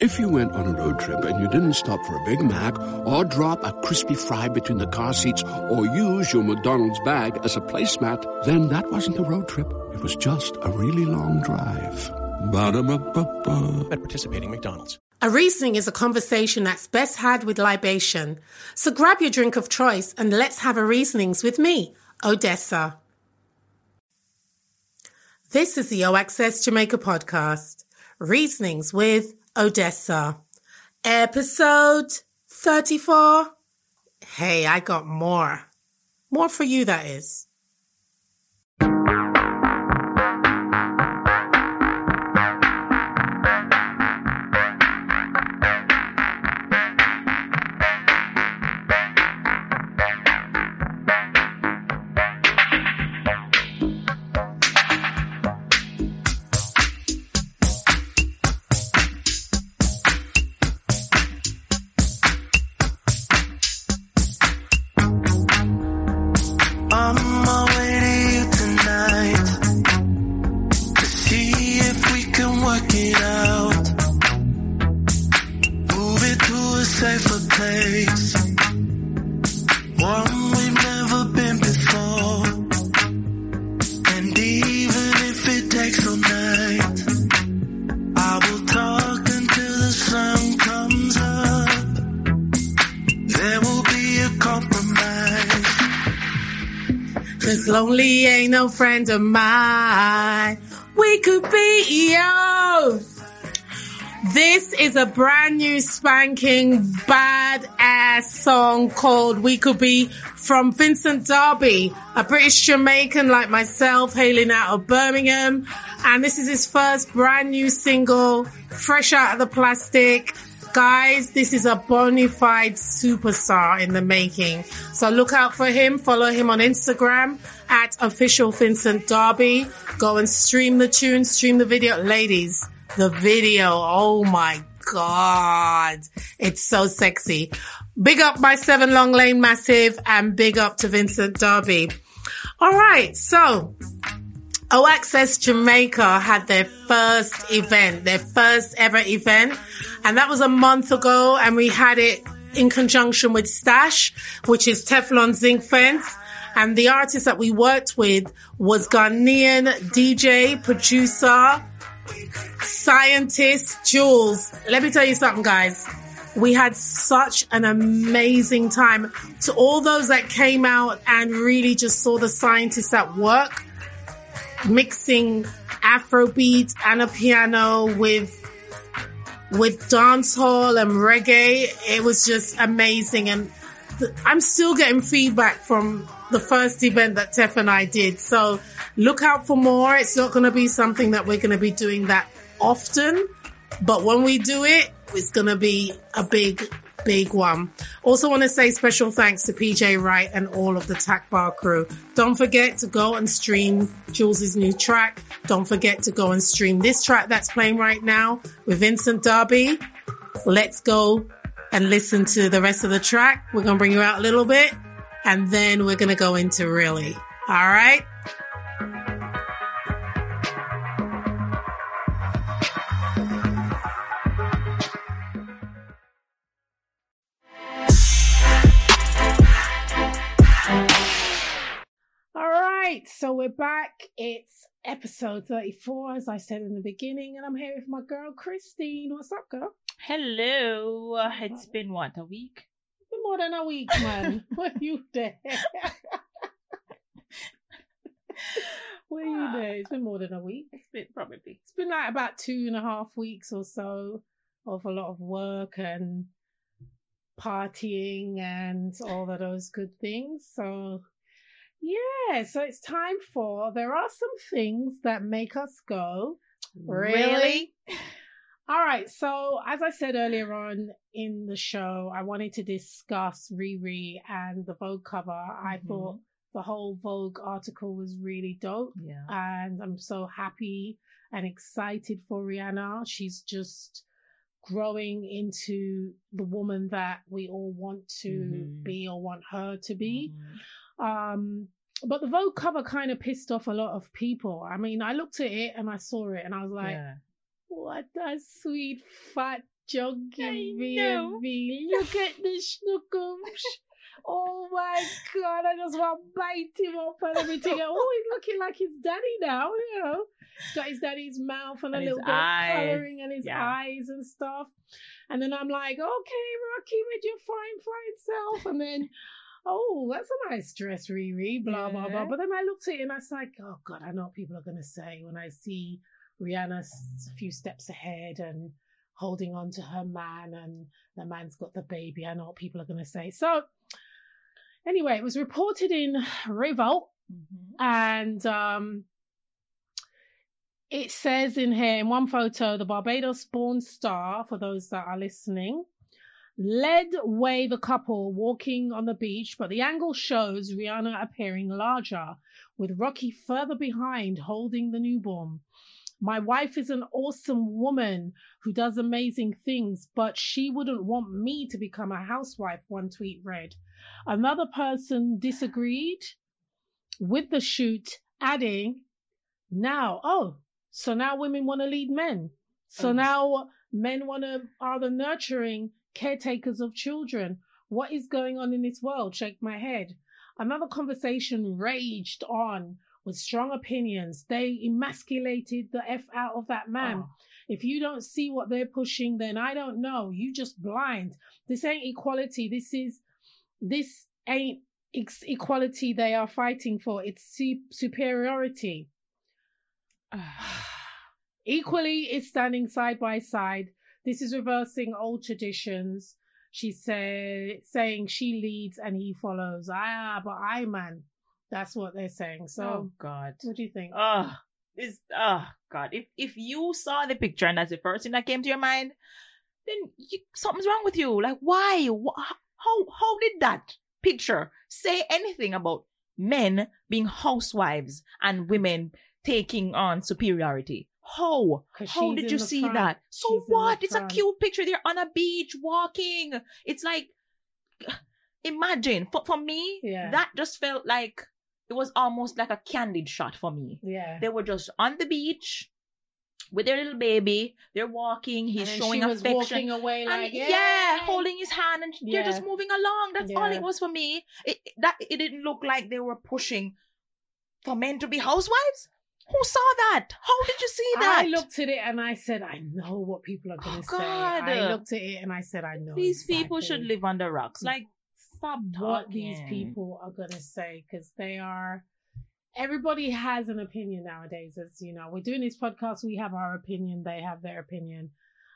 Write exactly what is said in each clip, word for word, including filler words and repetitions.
If you went on a road trip and you didn't stop for a Big Mac or drop a crispy fry between the car seats or use your McDonald's bag as a placemat, then that wasn't a road trip. It was just a really long drive. Ba-da-ba-ba-ba. At participating McDonald's. A Riesling is a conversation that's best had with libation. So grab your drink of choice and let's have a Rieslings with me, Odessa. This is the O Access Jamaica podcast, Rieslings with Odessa. Episode thirty-four. Hey, I got more. More for you, that is. Lonely ain't no friend of mine. We could be yo. This is a brand new spanking badass song called We Could Be from Vincent Darby, a British Jamaican like myself hailing out of Birmingham. And this is his first brand new single, fresh out of the plastic. Guys, this is a bona fide superstar in the making. So look out for him. Follow him on Instagram at official Vincent Darby. Go and stream the tune, stream the video. Ladies, the video, oh my God. It's so sexy. Big up my Seven Long Lane Massive and big up to Vincent Darby. All right, so O Access Jamaica had their first event, their first ever event. And that was a month ago, and we had it in conjunction with Stash, which is Teflon Zinc Fence. And the artist that we worked with was Ghanaian D J, producer, scientist, Jules. Let me tell you something, guys. We had such an amazing time. To all those that came out and really just saw the scientists at work, mixing Afrobeat and a piano with with dancehall and reggae. It was just amazing. And th- I'm still getting feedback from the first event that Tef and I did. So look out for more. It's not going to be something that we're going to be doing that often. But when we do it, it's going to be a big, big one. Also want to say special thanks to P J Wright and all of the Tack Bar crew. Don't forget to go and stream Jules' new track. Don't forget to go and stream this track that's playing right now with Vincent Darby. Let's go and listen to the rest of the track. We're going to bring you out a little bit and then we're going to go into Really. All right? So we're back. It's episode thirty-four, as I said in the beginning, and I'm here with my girl, Christine. What's up, girl? Hello. It's been, what, a week? It's been more than a week, man. Where you there? Where you there? It's been more than a week. It's been, probably. It's been like about two and a half weeks or so of a lot of work and partying and all of those good things. So yeah, so it's time for, there are some things that make us go, really? really? All right, so as I said earlier on in the show, I wanted to discuss Riri and the Vogue cover. Mm-hmm. I thought the whole Vogue article was really dope. Yeah. And I'm so happy and excited for Rihanna. She's just growing into the woman that we all want to mm-hmm. be or want her to be. Mm-hmm. Um, but the Vogue cover kind of pissed off a lot of people. I mean, I looked at it and I saw it and I was like, yeah. what a sweet fat Junkie know. baby. Look at the snookums. Oh my God, I just want to bite him up and everything. Oh, he's looking like his daddy now, you know. He's got his daddy's mouth and, And a his little bit eyes. of colouring and his Yeah. eyes and stuff. And then I'm like, okay, Rocky, with your fine, fine self. And then, oh, that's a nice dress, Riri, blah, blah, blah. Yeah. But then I looked at it and I was like, oh God, I know what people are going to say when I see Rihanna s- a few steps ahead and holding on to her man and the man's got the baby. I know what people are going to say. So anyway, it was reported in Revolt Mhm. and um, it says in here, in one photo, the Barbados-born star, for those that are listening, led way the couple walking on the beach, but the angle shows Rihanna appearing larger, with Rocky further behind holding the newborn. My wife is an awesome woman who does amazing things, but she wouldn't want me to become a housewife, one tweet read. Another person disagreed with the shoot, adding, now, oh, so now women want to lead men. So Oh. now men want to, are the nurturing caretakers of children. What is going on in this world? Shake my head. Another conversation raged on with strong opinions. They emasculated the F out of that man. Oh. If you don't see what they're pushing, then I don't know. You just blind. This ain't equality. This is, this ain't ex- equality they are fighting for. It's su- superiority. Equally is standing side by side. This is reversing old traditions. She said, saying she leads and he follows. Ah, but I, man. That's what they're saying. So, Oh God. what do you think? Oh, this. Oh God. If if you saw the picture and that's the first thing that came to your mind, then you, something's wrong with you. Like, why? Wh- How how did that picture say anything about men being housewives and women taking on superiority? How? 'Cause How she's did in you the see front. that? So She's in the what? It's a front. cute picture. They're on a beach walking. It's like, imagine for for me, Yeah. that just felt like it was almost like a candid shot for me. Yeah. They were just on the beach with their little baby. They're walking. He's And then showing she was affection. walking away like, And yeah, yeah, holding his hand, and they're Yeah. just moving along. That's all Yeah. it was for me. It that it didn't look like they were pushing for men to be housewives. Who saw that? How did you see that? I looked at it and I said, I know what people are going to Oh, say. God. I looked at it and I said, I know. These people exactly should live under rocks. Like, stop what talking. these people are going to say, because they are, everybody has an opinion nowadays. As you know, we're doing this podcast, we have our opinion, they have their opinion.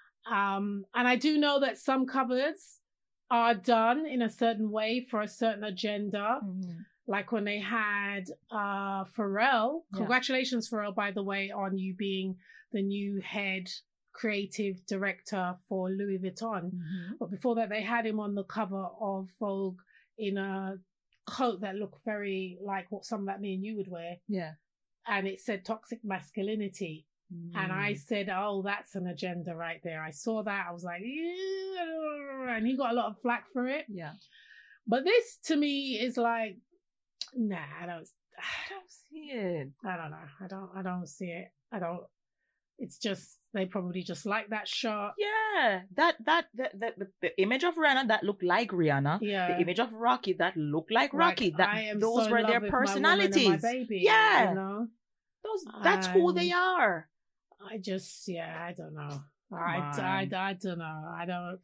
Um, and I do know that some covers are done in a certain way for a certain agenda. Mhm. Like when they had uh Pharrell. Yeah. Congratulations, Pharrell, by the way, on you being the new head creative director for Louis Vuitton. Mhm. But before that, they had him on the cover of Vogue in a coat that looked very like what some that me and you would wear. Yeah. And it said toxic masculinity. And I Mm. said, oh, that's an agenda right there. I saw that. I was like, yeah. And he got a lot of flack for it. Yeah. But this to me is like, nah, I don't, I don't see it. I don't know. I don't, I don't see it. I don't, it's just, they probably just like that shot. Yeah, that that the, the, the, the image of Rihanna that looked like Rihanna. Yeah. The image of Rocky that looked like Like, Rocky. That I am those so were in their love with my woman and my personalities. baby, Yeah. You know? Those that's who they Um, are. I just, yeah, I don't know. Come I, I, on. I, don't know. I don't.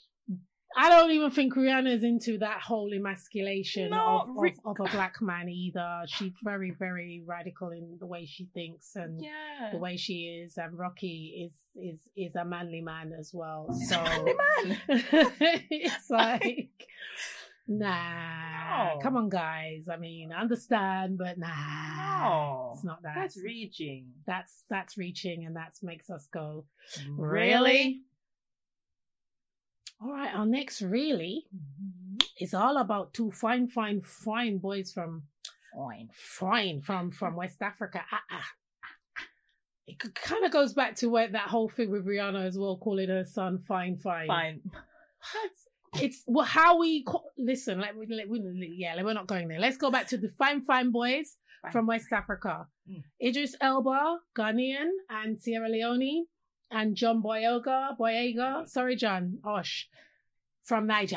I don't even think Rihanna's into that whole emasculation No, of, Ri- of, of a black man either. She's very, very radical in the way she thinks and Yeah. the way she is. And Rocky is is is a manly man as well. So Manly man. it's like, nah, No. come on, guys. I mean, I understand, but nah, No. it's not that. That's reaching. That's that's reaching, and that makes us go, Really? All right, our next really Mhm. is all about two fine, fine, fine boys from Fine. fine from from West Africa. Ah, ah. It kind of goes back to where that whole thing with Rihanna as well, calling her son fine, fine. Fine. That's it's well, how we call, listen. Let we, let we, yeah, we're not going there. Let's go back to the fine, fine boys Fine. from West Africa. Mm. Idris Elba, Ghanaian, and Sierra Leone. and John Boyega, Boyega, sorry, John, Osh, from Niger.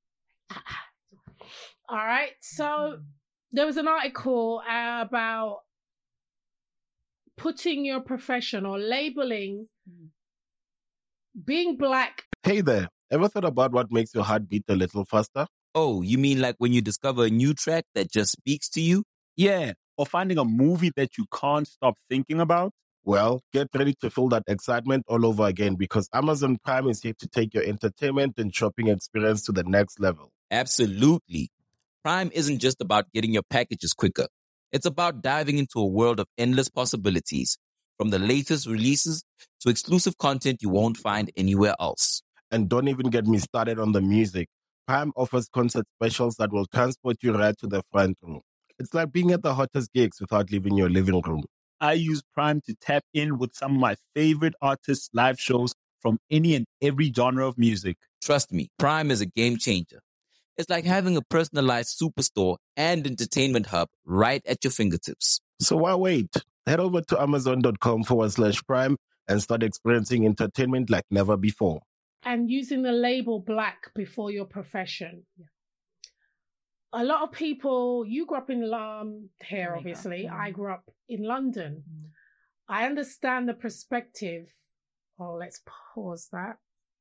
All right. So there was an article about putting your profession or labeling being black. Hey there, ever thought about what makes your heart beat a little faster? Oh, you mean like when you discover a new track that just speaks to you? Yeah, or finding a movie that you can't stop thinking about? Well, get ready to feel that excitement all over again because Amazon Prime is here to take your entertainment and shopping experience to the next level. Absolutely. Prime isn't just about getting your packages quicker. It's about diving into a world of endless possibilities, from the latest releases to exclusive content you won't find anywhere else. And don't even get me started on the music. Prime offers concert specials that will transport you right to the front row. It's like being at the hottest gigs without leaving your living room. I use Prime to tap in with some of my favorite artists' live shows from any and every genre of music. Trust me, Prime is a game changer. It's like having a personalized superstore and entertainment hub right at your fingertips. So why wait? Head over to amazon.com forward slash prime and start experiencing entertainment like never before. And using the label black before your profession. Yeah. A lot of people, you grew up in um, here, obviously. Mm-hmm. I grew up in London. Mm-hmm. I understand the perspective. Oh, let's pause that.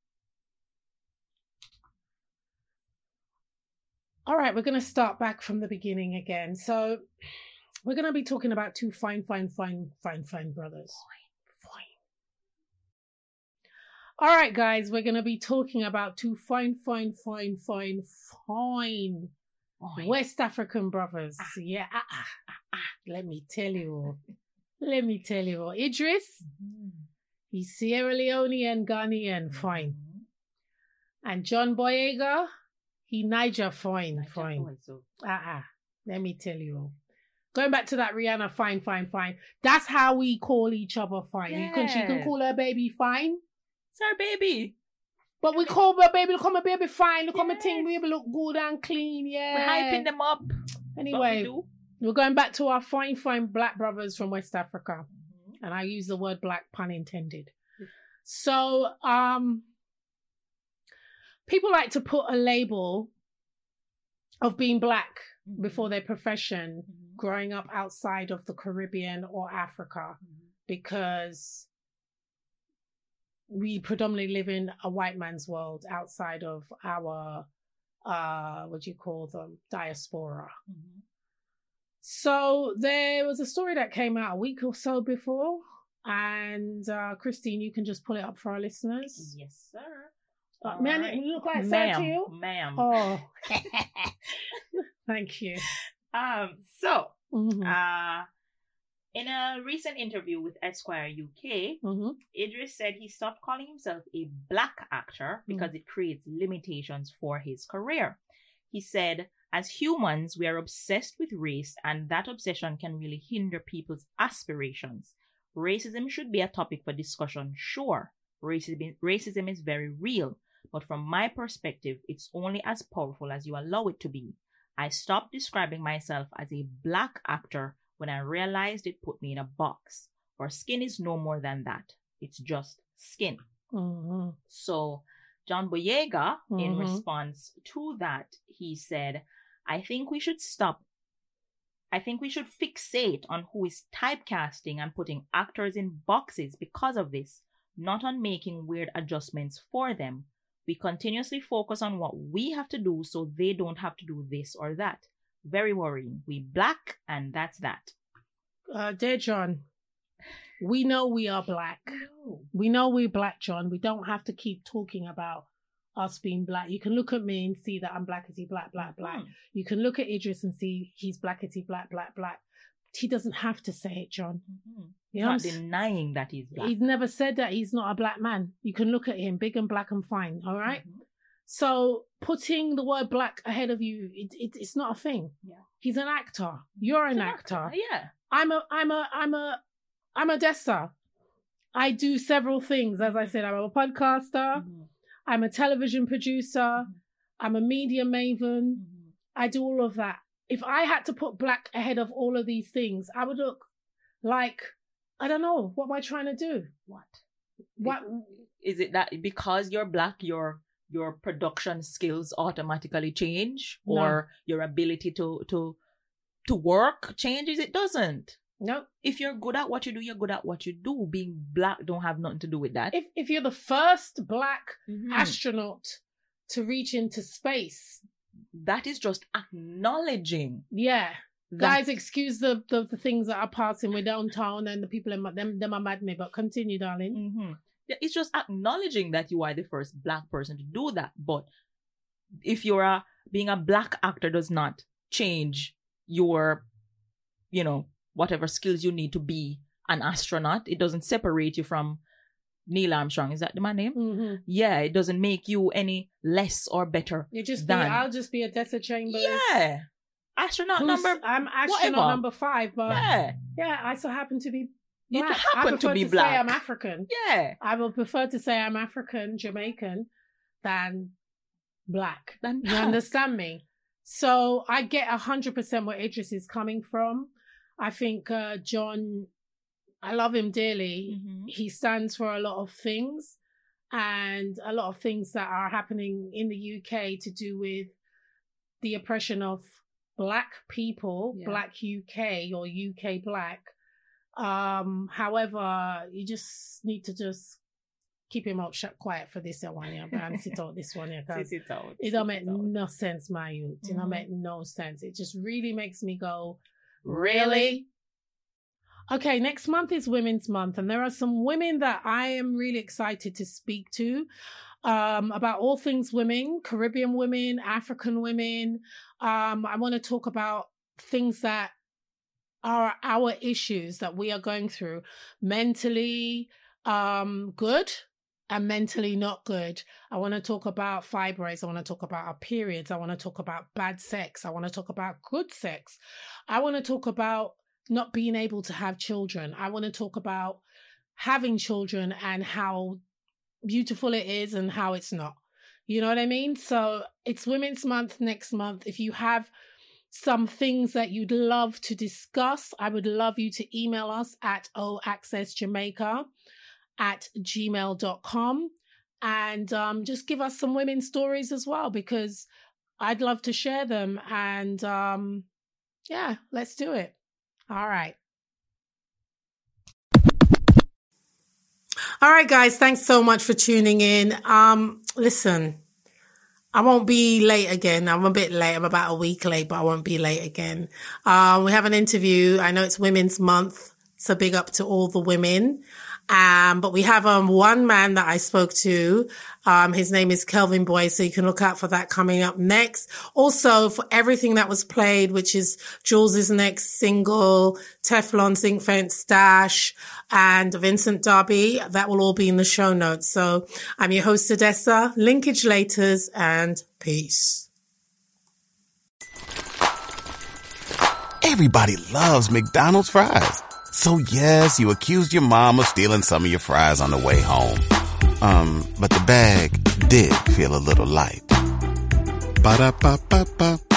All right, we're going to start back from the beginning again. So we're going to be talking about two fine, fine, fine, fine, fine brothers. Fine, fine. All right, guys, we're going to be talking about two fine, fine, fine, fine, fine West African brothers. Ah. Yeah, ah, ah, ah, ah. Let me tell you. Let me tell you. Idris, mm-hmm. he's Sierra Leonean, Ghanaian, fine. Mm-hmm. And John Boyega, he Niger, fine, Niger fine. Also. Ah, ah. Let me tell you. Going back to that Rihanna, fine, fine, fine. That's how we call each other fine. Yes. You can, she can call her baby fine. It's her baby. But we call her baby, look at my baby fine, look at yes. my thing, baby look good and clean, yeah. We're hyping them up. Anyway, we we're going back to our fine, fine black brothers from West Africa. Mm-hmm. And I use the word black, pun intended. Mm-hmm. So, um, people like to put a label of being black mm-hmm. before their profession, mm-hmm. growing up outside of the Caribbean or Africa, mm-hmm. because we predominantly live in a white man's world outside of our, uh, what do you call them, diaspora. Mm-hmm. So there was a story that came out a week or so before, and uh, Christine, you can just pull it up for our listeners. Yes, sir. Uh, man, right. It look like that to you? Ma'am. Oh, thank you. Um. So, mm-hmm. uh. in a recent interview with Esquire U K, mm-hmm. Idris said he stopped calling himself a black actor because mm-hmm. it creates limitations for his career. He said, as humans, we are obsessed with race, and that obsession can really hinder people's aspirations. Racism should be a topic for discussion, sure. Racism, racism is very real, but from my perspective, it's only as powerful as you allow it to be. I stopped describing myself as a black actor when I realized it put me in a box. Our skin is no more than that. It's just skin. Mm-hmm. So John Boyega, mm-hmm. in response to that, he said, I think we should stop. I think we should fixate on who is typecasting and putting actors in boxes because of this, not on making weird adjustments for them. We continuously focus on what we have to do so they don't have to do this or that. Very worrying. We black, and that's that. Uh, dear John, we know we are black. No. We know we're black, John. We don't have to keep talking about us being black. You can look at me and see that I'm blackety black, black, black. Mm. You can look at Idris and see he's blackety black, black, black. He doesn't have to say it, John. Mm-hmm. You know, not denying that he's black. He's never said that he's not a black man. You can look at him, big and black and fine, all right? Mm-hmm. So putting the word black ahead of you, it, it, it's not a thing. Yeah. He's an actor. You're an, an actor. actor. Yeah. I'm a, I'm a, I'm a, I'm a Dessa. I do several things. As I said, I'm a podcaster. Mm-hmm. I'm a television producer. Mm-hmm. I'm a media maven. Mm-hmm. I do all of that. If I had to put black ahead of all of these things, I would look like, I don't know, what am I trying to do? What? What? Is it that because you're black, your your production skills automatically change, No. or your ability to to to work changes? It doesn't. No. If you're good at what you do, you're good at what you do. Being black don't have nothing to do with that. If if you're the first black Mhm. astronaut to reach into space, That is just acknowledging. yeah. that- Guys, excuse the, the the things that are passing with downtown and the people in my, them them are mad at me. But continue, darling. Mhm. Yeah, it's just acknowledging that you are the first black person to do that. But if you're a being a black actor does not change your, you know, whatever skills you need to be an astronaut. It doesn't separate you from Neil Armstrong. Is that the man name? Mm-hmm. Yeah, it doesn't make you any less or better. You just be, than. I'll just be a Tessa Chambers. Yeah, astronaut Who's- number. I'm astronaut whatever. number five, but yeah. Yeah, I so happen to be you black. I happen prefer to be Say black. I'm African. Yeah, I would prefer to say I'm African, Jamaican, than black. Than You black. understand me? So I get a hundred percent where Idris is coming from. I think uh, John, I love him dearly. Mhm. He stands for a lot of things, and a lot of things that are happening in the U K to do with the oppression of black people, Yeah. black U K or U K black. Um, however, you just need to just keep your mouth shut quiet for this one, yeah, and sit out this one, yeah, 'cause Sit it out. it don't Sit make out. no sense, my youth. It don't Mhm. make no sense. It just really makes me go, Really? really? Okay, next month is Women's Month, and there are some women that I am really excited to speak to um, about all things women, Caribbean women, African women. Um, I want to talk about things that are our issues that we are going through mentally um, good and mentally not good. I want to talk about fibroids. I want to talk about our periods. I want to talk about bad sex. I want to talk about good sex. I want to talk about not being able to have children. I want to talk about having children and how beautiful it is and how it's not. You know what I mean? So it's Women's Month next month. If you have some things that you'd love to discuss, I would love you to email us at oaccessjamaica at gmail dot com and um, just give us some women's stories as well, because I'd love to share them. And um, yeah, let's do it. All right. All right, guys. Thanks so much for tuning in. Um, listen, I won't be late again. I'm a bit late. I'm about a week late, but I won't be late again. Um, we have an interview. I know it's Women's Month, so big up to all the women. Um, but we have um one man that I spoke to. Um, his name is Kelvin Boy, so you can look out for that coming up next. Also, for everything that was played, which is Jules's next single, Teflon, Zinc Fence, Stash, and Vincent Darby, that will all be in the show notes. So I'm your host, Odessa. Linkage laters, and peace. Everybody loves McDonald's fries. So yes, you accused your mom of stealing some of your fries on the way home. Um, but the bag did feel a little light. Ba-da-ba-ba-ba.